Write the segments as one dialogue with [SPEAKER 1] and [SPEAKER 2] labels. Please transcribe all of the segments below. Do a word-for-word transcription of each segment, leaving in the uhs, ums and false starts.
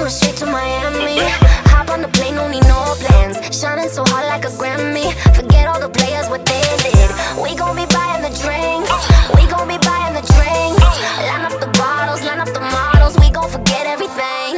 [SPEAKER 1] going straight to Miami. Hop on the plane, don't need no plans. Shining so hot like a Grammy. Forget all the players, what they did. We gon' be buying the drinks. We gon' be buying the drinks. Line up the bottles, line up the models. We gon' forget everything.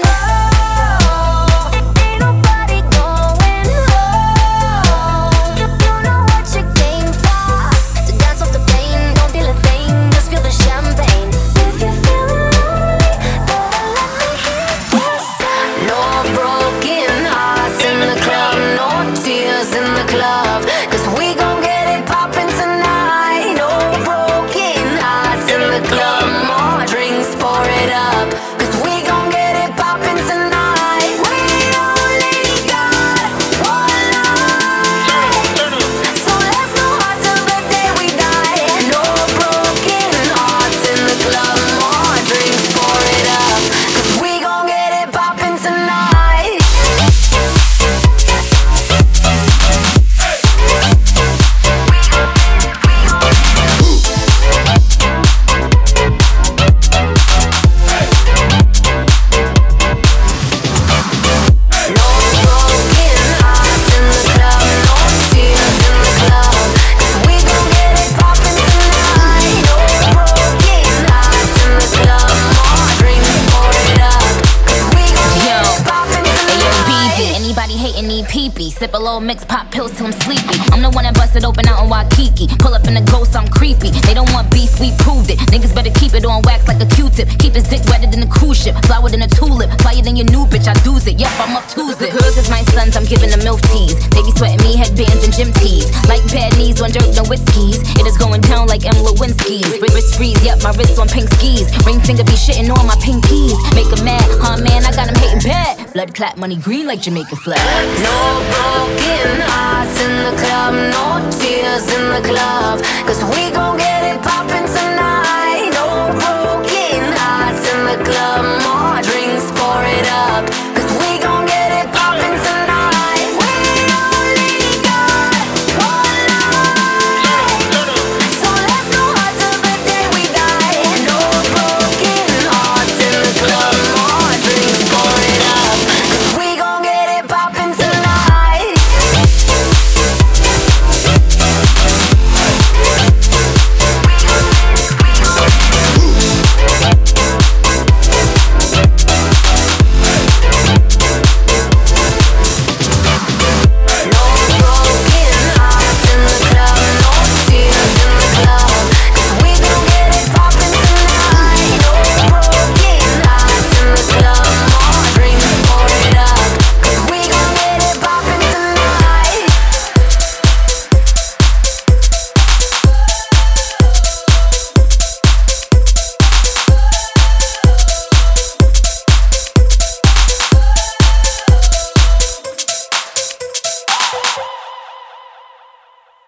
[SPEAKER 2] Sip a little mix, pop pills till I'm sleepy. I'm the one that busted open out in Waikiki. Pull up in the ghost, I'm creepy. They don't want beef, we proved it. Niggas better keep it on wax like a Q-tip. Keep his dick wetter than a cruise ship. Flower than a tulip. Flyer than your new bitch, I do's it. Yep, I'm up to it. Girls is my sons, I'm giving them milk teas. They be sweating me, headbands and gym tees. Like bad knees on dirt, no whiskeys. It is going down like M. Lewinsky's. Wrist freeze, yep, my wrist on pink skis. Ring finger be shitting on my pinkies. Make 'em mad, huh man, I got 'em hating bad. Blood clot, money green like Jamaican flag.
[SPEAKER 1] No broken hearts in the club, no tears in the club. Cause we gon' get it poppin' tonight.